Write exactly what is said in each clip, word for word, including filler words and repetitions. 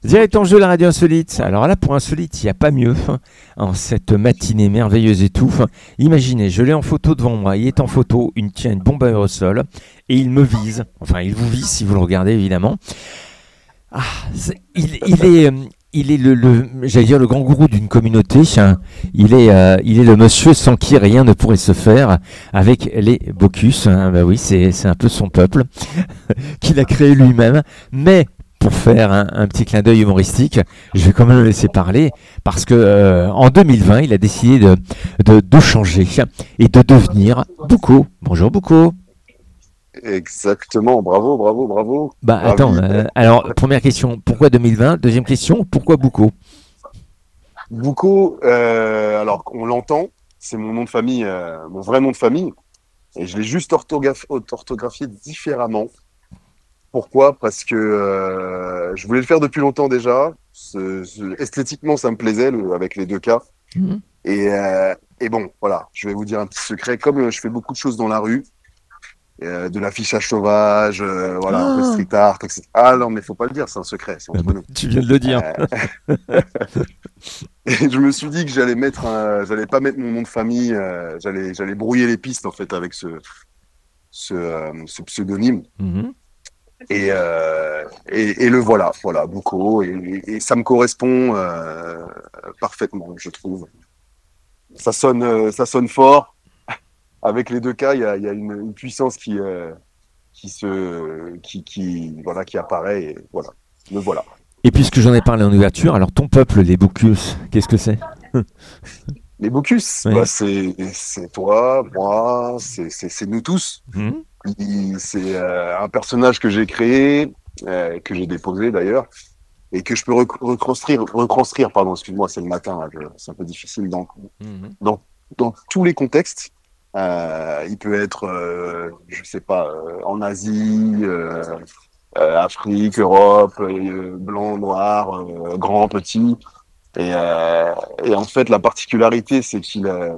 Direct en jeu la radio insolite. Alors là, pour insolite, il n'y a pas mieux. En cette matinée merveilleuse et tout. Imaginez, je l'ai en photo devant moi. Il est en photo, il tient une bombe à aérosol et il me vise. Enfin, il vous vise si vous le regardez, évidemment. Ah, c'est- il, il est, euh, il est le, le- j'allais dire le grand gourou d'une communauté. Hein. Il est, euh, il est le monsieur sans qui rien ne pourrait se faire avec les Bocus. Hein. Bah oui, c'est, c'est un peu son peuple qu'il a créé lui-même. Mais pour faire un, un petit clin d'œil humoristique, je vais quand même le laisser parler parce que euh, en deux mille vingt, il a décidé de, de, de changer et de devenir Bouco. Bonjour Bouco. Exactement, bravo, bravo, bravo. Bah attends, Ravi. euh, alors première question, pourquoi deux mille vingt? Deuxième question, pourquoi Bouco? Bouco, euh, alors on l'entend, c'est mon nom de famille, euh, mon vrai nom de famille, et je l'ai juste orthograph- orthographié différemment. Pourquoi? Parce que euh, je voulais le faire depuis longtemps déjà. Ce- ce- esthétiquement, ça me plaisait le- avec les deux cas. Mhm. Et, euh, et bon, voilà, je vais vous dire un petit secret. Comme euh, je fais beaucoup de choses dans la rue, euh, de l'affichage sauvage, euh, voilà, un peu Ah, street art, et cetera. Ah non, mais faut pas le dire, c'est un secret, c'est bah, entre nous. tu viens de le dire. Euh, Et je me suis dit que j'allais mettre un, j'allais pas mettre mon nom de famille, euh, j'allais, j'allais brouiller les pistes en fait avec ce, ce, euh, ce pseudonyme. Mhm. Et, euh, et, et le voilà, voilà, Bouco, et, et ça me correspond euh, parfaitement, je trouve. Ça sonne, euh, ça sonne fort. Avec les deux cas, il y a, il y a une, une puissance qui, euh, qui se, qui, qui, voilà, qui apparaît. Et voilà, me voilà. Et puisque j'en ai parlé en ouverture, alors ton peuple, les Bocus, qu'est-ce que c'est? Les Bocus, bah Oui. c'est, c'est toi, moi, c'est, c'est, c'est nous tous. Mhm. Il- C'est euh, un personnage que j'ai créé, euh, que j'ai déposé d'ailleurs, et que je peux rec- reconstruire, reconstruire, pardon, excuse-moi, c'est le matin, là, je- c'est un peu difficile, dans, Mhm. dans, dans tous les contextes. Euh, il peut être, euh, je sais pas, euh, en Asie, euh, euh, Afrique, Europe, euh, blanc, noir, euh, grand, petit. Et, euh, et en fait, la particularité, c'est qu'il a,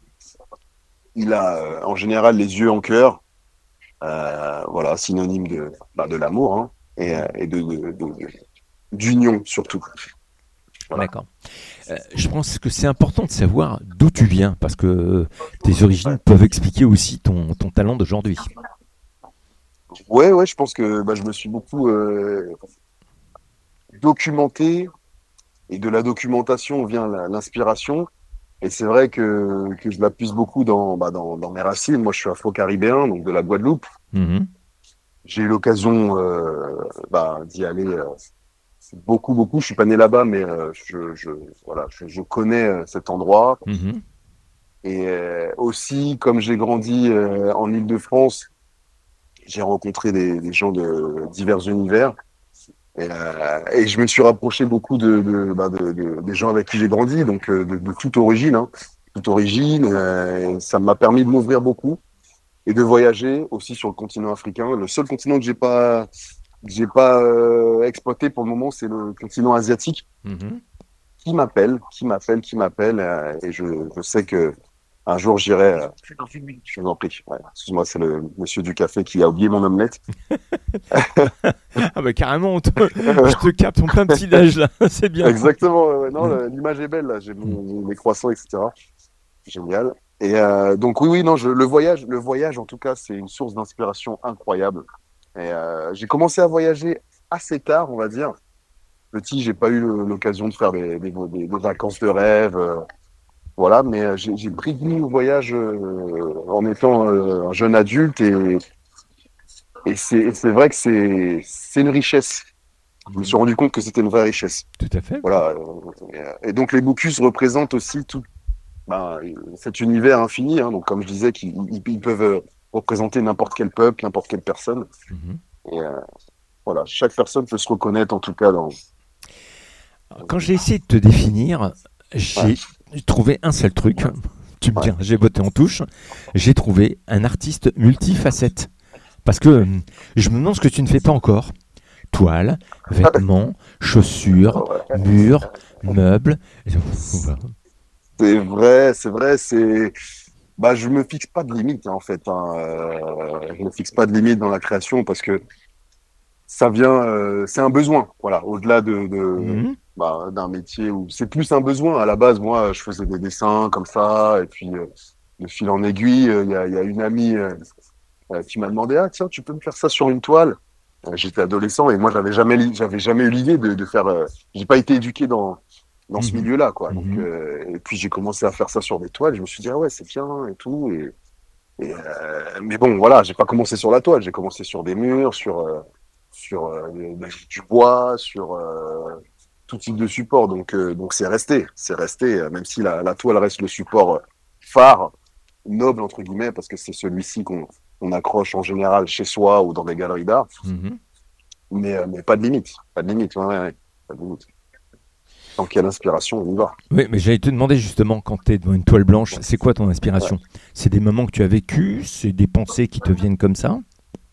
il a euh, en général les yeux en cœur. Euh, voilà, synonyme de, bah, de l'amour, hein, et, euh, Mhm. et de, de, de- de- d'union surtout. Voilà. D'accord. Euh, je pense que c'est important de savoir d'où tu viens, parce que euh, tes origines peuvent expliquer aussi ton, ton talent d'aujourd'hui. Ouais, ouais, je pense que bah, je me suis beaucoup euh, documenté, et de la documentation vient la- l'inspiration. Et c'est vrai que, que je la puise beaucoup dans, bah, dans, dans mes racines. Moi, je suis afro-caribéen, donc de la Guadeloupe. Mhm. J'ai eu l'occasion euh, bah, d'y aller euh, beaucoup, beaucoup. Je suis pas né là-bas, mais euh, je, je, voilà, je, je connais euh, cet endroit. Mhm. Et euh, aussi, comme j'ai grandi euh, en Île-de-France, j'ai rencontré des, des gens de divers univers. Et, euh, et je me suis rapproché beaucoup de, de, bah, de, de- des gens avec qui j'ai grandi, donc euh, de, de toute origine, hein, toute origine. Euh, et ça m'a permis de m'ouvrir beaucoup et de voyager aussi sur le continent africain. Le seul continent que j'ai pas, que j'ai pas euh, exploité pour le moment, c'est le continent asiatique, Mhm. qui m'appelle, qui m'appelle, qui m'appelle. Euh, et je, je sais que un jour j'irai. Euh, je vous en prie. Ouais, excuse-moi, c'est le monsieur du café qui a oublié mon omelette. Ah bah carrément, on te- je te capte en plein petit déj là, c'est bien. Exactement. Ouais, ouais. Non, Mhm. le- l'image est belle là. J'ai Mhm. mon, mes croissants, et cetera. Génial. Et euh, donc oui, oui, non, je, le voyage, le voyage en tout cas, c'est une source d'inspiration incroyable. Et euh, j'ai commencé à voyager assez tard, on va dire. Petit, j'ai pas eu l'occasion de faire des, des, des- des vacances de rêve, euh, voilà. Mais euh, j'ai j'ai pris goût au voyage euh, en étant euh, un jeune adulte, et, et c'est et c'est vrai que c'est c'est une richesse. Je me suis Mhm. rendu compte que c'était une vraie richesse. Tout à fait. Voilà. euh, Et donc les Bocuse représentent aussi tout ben, cet univers infini, hein, donc comme je disais, qu'ils ils, ils peuvent euh, représenter n'importe quel peuple, n'importe quelle personne. Mhm. Et euh, voilà, chaque personne peut se reconnaître en tout cas dans. Alors, quand j'ai essayé de te définir, Ouais, j'ai trouvé un seul truc. Tu me ouais. diras, j'ai botté en touche. J'ai trouvé un artiste multifacette. Parce que euh, je me demande ce que tu ne fais pas encore. Toile, vêtements, chaussures, murs, meubles. Voilà. C'est vrai, c'est vrai, c'est. Bah, je me fixe pas de limite, hein, en fait. Hein. Euh, je me fixe pas de limite dans la création parce que ça vient, euh, c'est un besoin, voilà, au-delà de, de Mhm. bah, d'un métier où c'est plus un besoin. À la base, moi, je faisais des dessins comme ça, et puis euh, de fil en aiguille, euh, il y a, il y a une amie euh, euh, qui m'a demandé, ah tiens, tu peux me faire ça sur une toile. Euh, J'étais adolescent et moi, j'avais jamais, li- j'avais jamais eu l'idée de, de faire. Euh, j'ai pas été éduqué dans dans ce Mhm. milieu-là, quoi. Donc, Mhm. euh, et puis j'ai commencé à faire ça sur des toiles. Je me suis dit, ah ouais, c'est bien et tout. Et, et, euh, mais bon, voilà, j'ai pas commencé sur la toile. J'ai commencé sur des murs, sur euh, sur euh, du bois, sur euh, tout type de support. Donc, euh, donc c'est resté, c'est resté. euh, Même si la, la toile reste le support euh, phare, noble entre guillemets, parce que c'est celui-ci qu'on on accroche en général chez soi ou dans des galeries d'art. Mhm. Mais, euh, mais pas de limite, pas de limite, ouais, ouais, ouais, pas de limite. Tant qu'il y a l'inspiration, on y va. Oui, mais j'allais te demander justement, quand tu es devant une toile blanche, Ouais. c'est quoi ton Ouais. inspiration? C'est des moments que tu as vécus, c'est des pensées qui te viennent comme ça?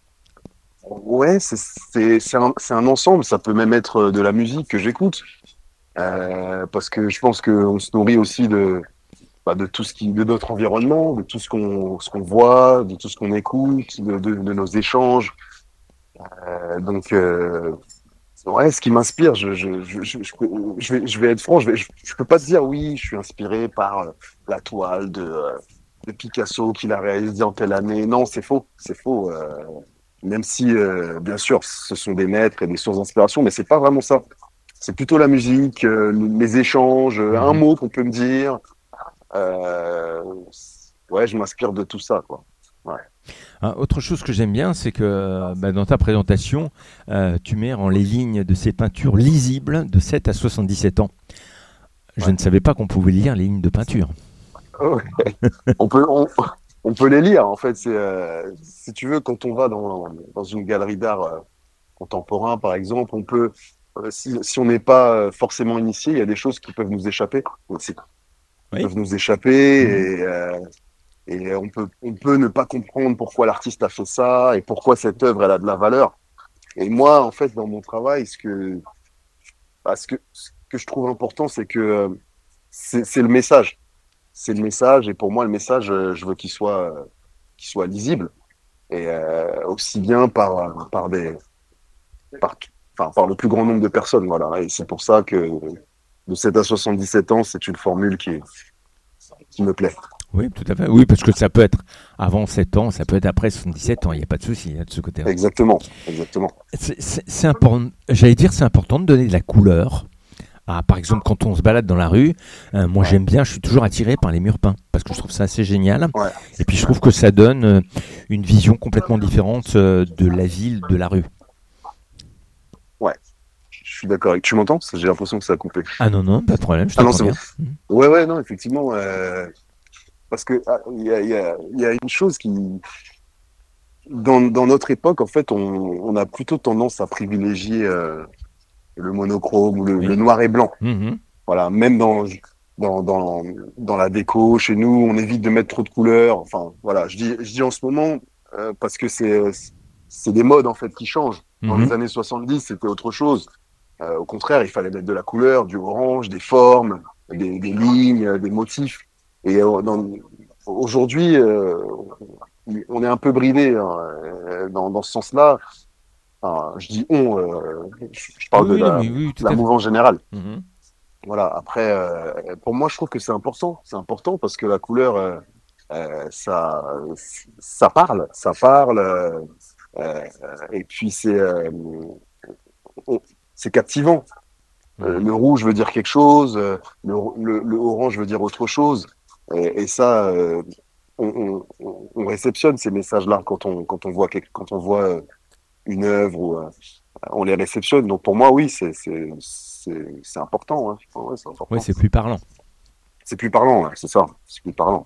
Ouais, c'est c'est c'est un, c'est un ensemble. Ça peut même être euh, de la musique que j'écoute, euh, parce que je pense qu'on se nourrit aussi de bah, de tout ce qui de notre environnement, de tout ce qu'on ce qu'on voit, de tout ce qu'on écoute, de, de, de nos échanges. Euh, donc euh, ouais, ce qui m'inspire, je je je je, je, peux- je vais je vais être franc, je vais je, je peux pas te dire oui, je suis inspiré par euh, la toile de euh, de Picasso qu'il a réalisé en telle année. Non, c'est faux, c'est faux. Euh, même si, euh, bien sûr, ce sont des maîtres et des sources d'inspiration, mais c'est pas vraiment ça. C'est plutôt la musique, euh, les échanges, euh, un Mhm. mot qu'on peut me dire. Euh, ouais, je m'inspire de tout ça, quoi. Ouais. Ah, autre chose que j'aime bien, c'est que euh, bah, dans ta présentation, euh, tu mets en les lignes de ces peintures lisibles de sept à soixante-dix-sept ans. Je Ouais. ne savais pas qu'on pouvait lire les lignes de peinture. Ouais. On peut, on, on peut les lire, en fait. C'est, euh, si tu veux, quand on va dans, dans une galerie d'art euh, contemporain, par exemple, on peut, euh, si, si on n'est pas euh, forcément initié, il y a des choses qui peuvent nous échapper aussi. Qui Oui. peuvent nous échapper Mhm. et, euh, et on peut, on peut ne pas comprendre pourquoi l'artiste a fait ça et pourquoi cette œuvre elle a de la valeur. Et moi, en fait, dans mon travail, ce que, bah, ce que, ce que je trouve important, c'est que euh, c'est c'est le message. C'est le message. Et pour moi, le message, euh, je veux qu'il soit, euh, qu'il soit lisible. Et euh, aussi bien par, par, des, par, enfin, par le plus grand nombre de personnes. Voilà. Et c'est pour ça que de sept à soixante-dix-sept ans, c'est une formule qui, qui me plaît. Oui, tout à fait. Oui, parce que ça peut être avant sept ans, ça peut être après soixante-dix-sept ans, il n'y a pas de souci hein, de ce côté-là. Exactement. Exactement. C'est c'est- c'est important, j'allais dire, c'est important de donner de la couleur. Ah, par exemple, quand on se balade dans la rue, euh, moi Ouais. j'aime bien, je suis toujours attiré par les murs peints parce que je trouve ça assez génial. Ouais. Et puis je trouve que ça donne euh, une vision complètement différente euh, de la ville, de la rue. Ouais. Je suis d'accord avec. Tu m'entends? Parce que j'ai l'impression que ça a coupé. Ah non, non, pas de problème, je Ah non, t'entends c'est bon. bien. Mhm. Ouais, ouais, non, effectivement. euh, parce que ah, il y a, il y a, il y a une chose qui, dans, dans notre époque, en fait, on, on a plutôt tendance à privilégier euh, le monochrome ou le, le Oui. noir et blanc. Mhm. Voilà, même dans, dans, dans, dans la déco, chez nous, on évite de mettre trop de couleurs. Enfin, voilà, je dis, je dis en ce moment euh, parce que c'est, c'est des modes en fait qui changent. Dans les Mhm. années soixante-dix, c'était autre chose. Euh, au contraire, il fallait mettre de la couleur, du orange, des formes, des, des lignes, des motifs. Et euh, dans- aujourd'hui, euh, on est un peu bridé hein, euh, dans, dans ce sens-là. Enfin, je dis on, euh, je, je parle Oui, de oui, non, la, mais oui, oui, tout la à fait. mouvance générale. Mhm. Voilà. Après, euh, pour moi, je trouve que c'est important. C'est important parce que la couleur, euh, euh, ça, ça parle, ça parle. euh, euh, et puis c'est, euh, on- c'est captivant. Euh, Mhm. le rouge veut dire quelque chose, euh, le, le, le orange veut dire autre chose. Et, et ça, euh, on, on, on réceptionne ces messages-là quand on, quand on voit, quelque, quand on voit euh, une œuvre ou euh, on les réceptionne. Donc pour moi, oui, c'est, c'est, c'est, c'est important. Hein. Ouais, c'est Oui, important. c'est plus parlant. C'est plus parlant, hein, c'est ça. C'est plus parlant.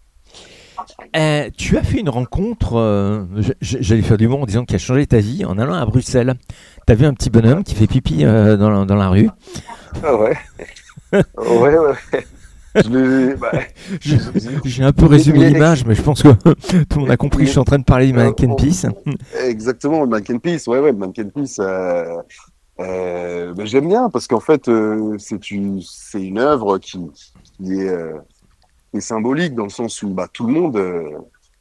Euh, tu as fait une rencontre, euh, j- j- j'allais faire du mot en disant qui a changé ta vie en allant à Bruxelles. Tu as vu un petit Ouais. bonhomme qui fait pipi euh, dans, la, dans la rue. Ah ouais. Ouais, ouais. Je l'ai, bah, Je- je- je- J'ai un peu il est, il résumé est ex- l'image, mais je pense que tout le monde a compris. il Je suis est- en train de parler du euh, Mannequin on- Peace. exactement, le Mannequin Peace. Ouais, ouais, le Mannequin Peace. Euh, euh, ben, j'aime bien parce qu'en fait, euh, c'est une, c'est une œuvre qui, qui est, euh, qui est symbolique dans le sens où bah, tout le monde, euh,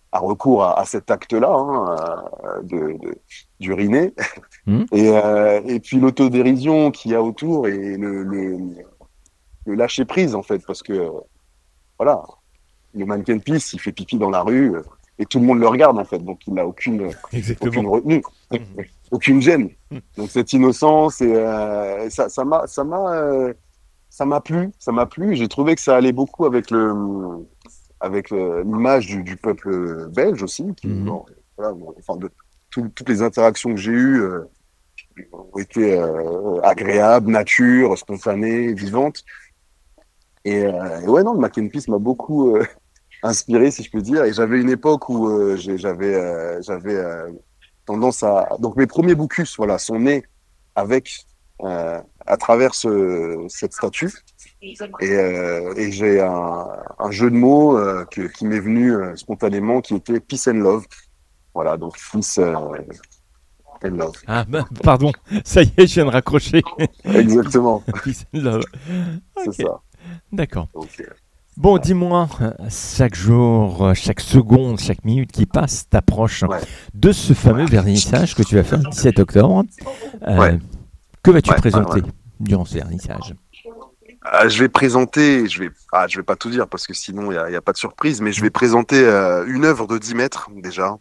a recours à, à cet acte-là, hein, de, de, d'uriner. Mmh. Et, euh, et puis l'autodérision qu'il y a autour et le, le, le lâcher prise, en fait, parce que, voilà, le mannequin pisse, il fait pipi dans la rue euh, et tout le monde le regarde, en fait, donc il n'a aucune, Exactement. aucune retenue, Mmh. aucune gêne. Mmh. Donc cette innocence, et, euh, ça, ça m'a, ça m'a, euh, ça m'a plu, ça m'a plu. J'ai trouvé que ça allait beaucoup avec le, avec euh, l'image du, du peuple belge aussi, qui, Mmh. bon, voilà, bon, enfin, de tout- toutes les interactions que j'ai eues euh, ont été euh, agréables, nature, spontanées, vivantes. Et, euh, et ouais, non, le Mac and Peace m'a beaucoup euh, inspiré, si je peux dire. Et j'avais une époque où euh, j'ai- j'avais euh, j'avais euh, tendance à. Donc mes premiers Bocuse, voilà, sont nés avec euh, à travers ce, cette statue. Et, euh, et j'ai un, un jeu de mots euh, que, qui m'est venu euh, spontanément, qui était Peace and Love. Voilà, donc Peace euh, and Love. Ah, bah, pardon, ça y est, je viens de raccrocher. Peace, Exactement, peace and love. c'est Ok, ça. d'accord. Donc, euh, Bon, dis-moi, euh, chaque jour, euh, chaque seconde, chaque minute qui passe, t'approches ouais, de ce fameux vernissage que tu vas faire le dix-sept octobre. ouais, Euh, que vas-tu ouais, ouais, ouais. présenter durant ce vernissage? Ah, je vais présenter, je vais, ah, je vais pas tout dire parce que sinon il y a, il y a pas de surprise, mais je Mm. vais présenter euh, une œuvre de dix mètres déjà,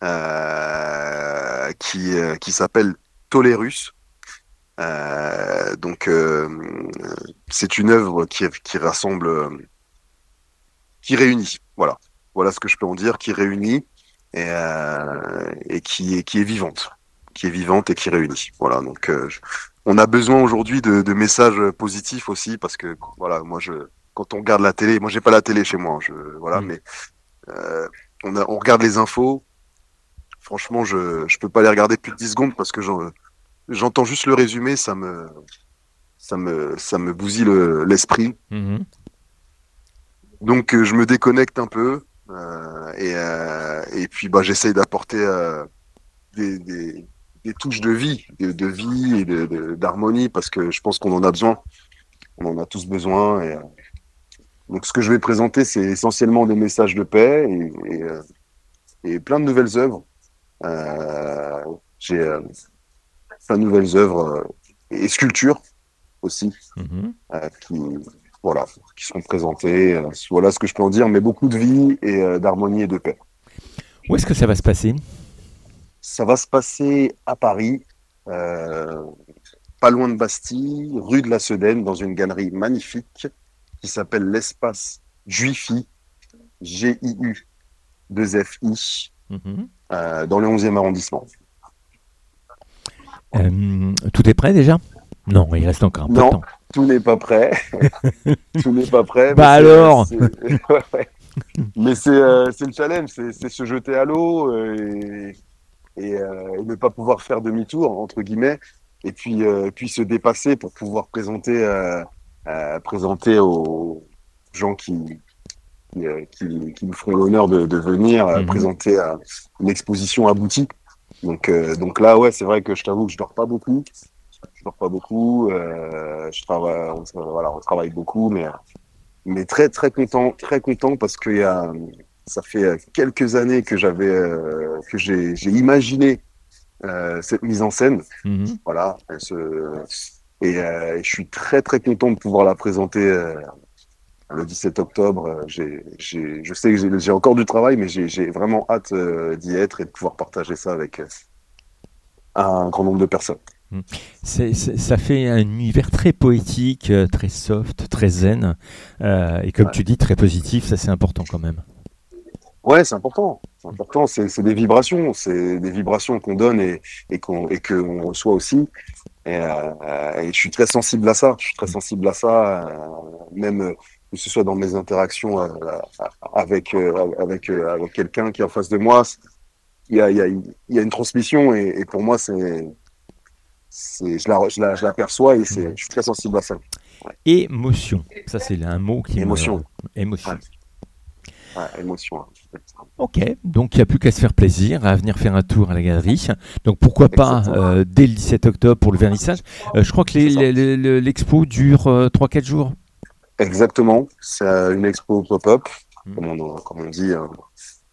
euh, qui, euh, qui s'appelle Tolérus. Euh, donc euh, c'est une œuvre qui, qui rassemble, euh, qui réunit, voilà, voilà ce que je peux en dire, qui réunit et, euh, et qui est, qui est vivante, qui est vivante et qui réunit. Voilà, donc euh, je- on a besoin aujourd'hui de, de messages positifs aussi parce que voilà, moi je, quand on regarde la télé, moi j'ai pas la télé chez moi, hein, je, voilà, Mm. mais euh, on, a, on regarde les infos. Franchement, je, je peux pas les regarder plus de dix secondes parce que j'en- j'entends juste le résumé, ça me, ça me, ça me bousille le- l'esprit. Mhm. Donc euh, je me déconnecte un peu euh, et, euh, et puis bah, j'essaye d'apporter euh, des, des, des touches de vie, de, de vie et de, de- d'harmonie parce que je pense qu'on en a besoin, on en a tous besoin. Et, euh, donc ce que je vais présenter, c'est essentiellement des messages de paix et, et, euh, et plein de nouvelles œuvres. Euh, j'ai euh, plein de nouvelles œuvres euh, et sculptures aussi Mhm. euh, qui, voilà, qui seront présentées. Euh, voilà ce que je peux en dire, mais beaucoup de vie et euh, d'harmonie et de paix. Où est-ce que ça va se passer? Ça va se passer à Paris, euh, pas loin de Bastille, rue de la Sedaine, dans une galerie magnifique qui s'appelle l'Espace Juifi, G I U deux F I, Mhm. euh, dans le onzième arrondissement. Euh, tout est prêt déjà? Non, il reste encore un peu de Non, temps. tout n'est pas prêt, tout n'est pas prêt, mais Bah c'est, alors! c'est... ouais, ouais. Mais c'est, euh, c'est le challenge, c'est, c'est se jeter à l'eau euh, et, et, euh, et ne pas pouvoir faire demi-tour, entre guillemets, et puis, euh, puis se dépasser pour pouvoir présenter, euh, euh, présenter aux gens qui, qui, euh, qui, qui nous feront l'honneur de, de venir euh, Mhm. présenter euh, une exposition aboutie. Donc, euh, donc là, ouais, c'est vrai que je t'avoue que je dors pas beaucoup. Je dors pas beaucoup. Euh, je travaille, on, voilà, on travaille beaucoup, mais, mais très, très content, très content parce que y a, ça fait quelques années que j'avais, euh, que j'ai, j'ai imaginé euh, cette mise en scène. Mhm. Voilà. Elle se- et euh, je suis très, très content de pouvoir la présenter euh, le dix-sept octobre. Euh, J'ai, j'ai, je sais que j'ai, j'ai encore du travail, mais j'ai, j'ai vraiment hâte euh, d'y être et de pouvoir partager ça avec euh, un grand nombre de personnes. Mm. C'est- c'est- ça fait un univers très poétique, euh, très soft, très zen, euh, et comme Ouais, tu dis, très positif, ça c'est important quand même. ouais, c'est important. C'est important. C'est, c'est des vibrations. C'est des vibrations qu'on donne et, et qu'on, et qu'on reçoit aussi. Et, euh, et je suis très sensible à ça. Je suis très Mm. sensible à ça, euh, même euh, que ce soit dans mes interactions euh, avec, euh, avec, euh, avec quelqu'un qui est en face de moi. Il y a, il y a, il y a une transmission et, et pour moi, c'est, c'est, je la, je la, je l'aperçois et c'est, Mhm. je suis très sensible à ça. Ouais. Émotion, ça c'est un mot qui me... Émotion. Ouais, Émotion. ouais, émotion. Ouais. Ok, donc il n'y a plus qu'à se faire plaisir, à venir faire un tour à la galerie. Donc pourquoi pas Exactement. euh, dès le dix-sept octobre pour le vernissage. Euh, je crois que les- C'est ça. les- les- le- l'expo dure euh, trois quatre jours. Exactement. C'est euh, une expo pop-up, Mm. comme on, comme on dit. euh,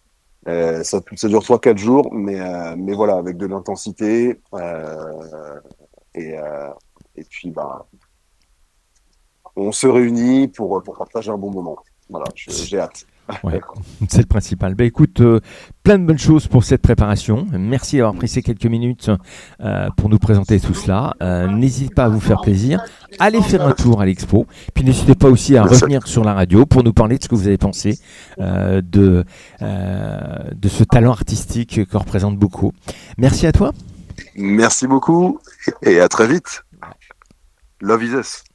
Euh, ça, ça dure trois quatre jours, mais, euh, mais voilà, avec de l'intensité. Euh, et, euh, et puis, bah, on se réunit pour, pour partager un bon moment. Voilà, je- j'ai hâte. Ouais, c'est le principal. Ben écoute, euh, plein de bonnes choses pour cette préparation. Merci d'avoir pris ces quelques minutes euh, pour nous présenter tout cela. Euh, n'hésitez pas à vous faire plaisir. Allez faire un tour à l'expo. Puis n'hésitez pas aussi à Merci. revenir sur la radio pour nous parler de ce que vous avez pensé euh, de, euh, de ce talent artistique que représente beaucoup. Merci à toi. Merci beaucoup et à très vite. Love is us.